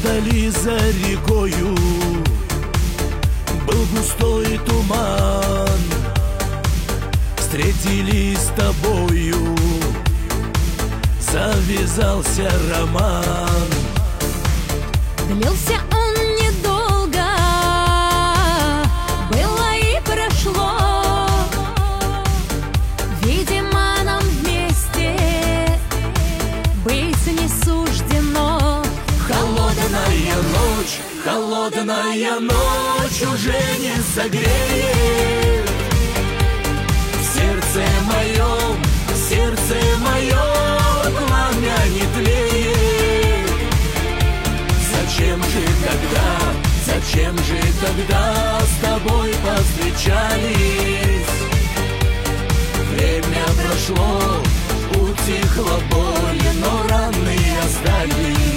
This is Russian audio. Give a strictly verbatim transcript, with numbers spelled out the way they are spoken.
вдали за рекою был густой туман. Встретились с тобою, завязался роман. Длился он недолго, было и прошло. Видимо, нам вместе быть не суждено. Холодная ночь, холодная ночь уже не согреет. В сердце моем, в сердце моем пламя не тлеет. Зачем же тогда, зачем же тогда с тобой повстречались? Время прошло, утихла боль, но раны остались.